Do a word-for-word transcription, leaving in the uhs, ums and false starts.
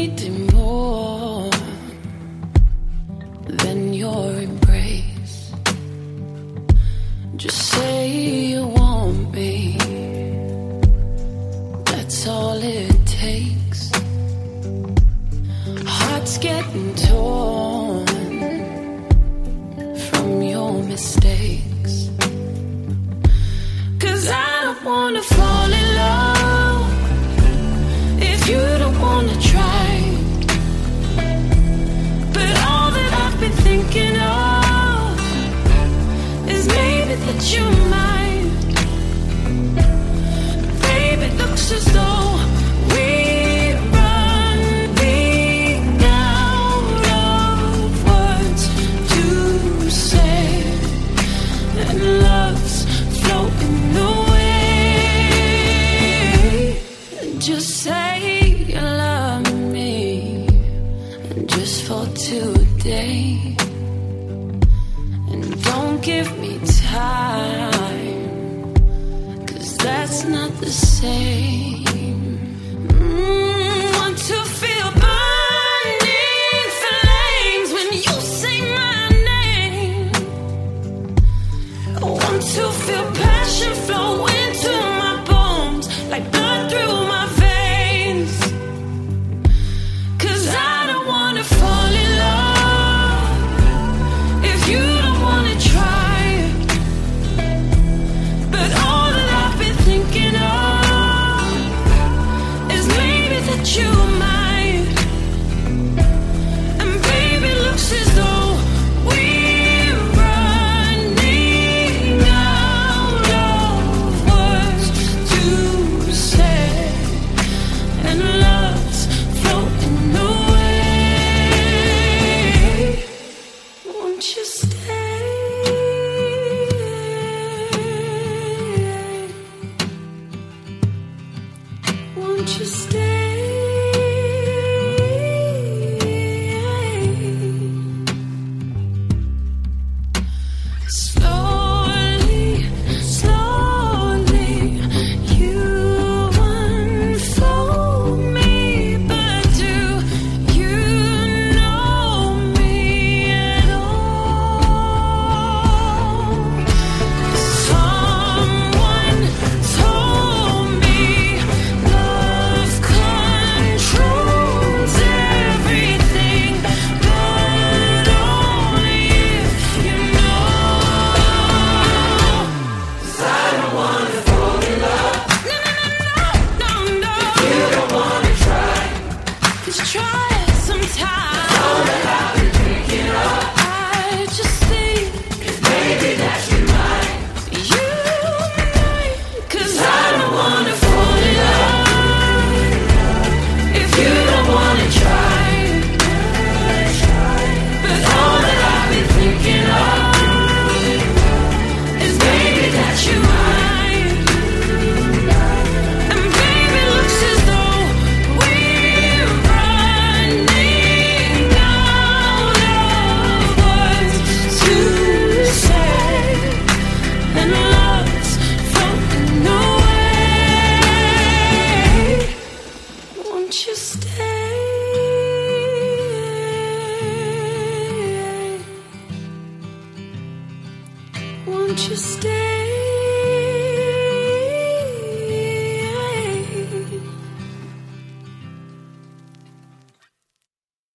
needing more than your embrace. Just say you want me, that's all it takes. Heart's getting torn from your mistakes. 'Cause I don't wanna fall in love if you don't wanna try. But all that I've been thinking of is maybe that you might. Baby, it looks as though we're running out of words to say, and love's floating away. Just say you love me, just for today, and don't give me time, 'cause that's not the same. Mm, want to feel burning flames when you say my name. I want to feel passion flow into my bones like blood through my veins. 'Cause I don't wanna fall in love if you don't wanna try. But all that I've been thinking of is maybe that you might. And baby, looks as though we're running out of words to say, and love's floating away. Won't you stay? Won't you stay? Slowly, slowly, you unfold me, but do you know me at all? Someone told me love controls everything, but only if you know. 'Cause I don't wanna fall in love. No, no, no, no, no, no. If you don't wanna try, 'cause try sometime. All that I've been thinking of, I just think maybe that you might. You might. 'Cause I don't wanna fall in love if you don't wanna try. But all that I've been thinking of is maybe that you might. And baby, looks as though we're running out of words to say, and love's floating away. Won't you stay? Won't you stay?